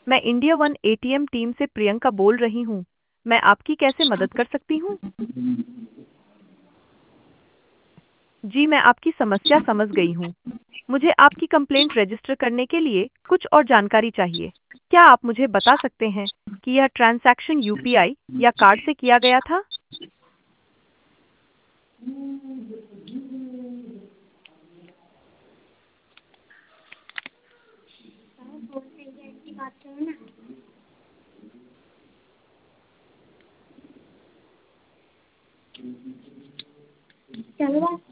मैं India one ATM team से प्रियंका बोल रही हूँ। मैं आपकी कैसे मदद कर सकती हूँ? जी, मैं आपकी समस्या समझ गई हूँ। मुझे आपकी कंप्लेंट रजिस्टर करने के लिए कुछ और जानकारी चाहिए। क्या आप मुझे बता सकते हैं कि यह ट्रांजैक्शन यूपीआई या कार्ड से किया गया था? चलो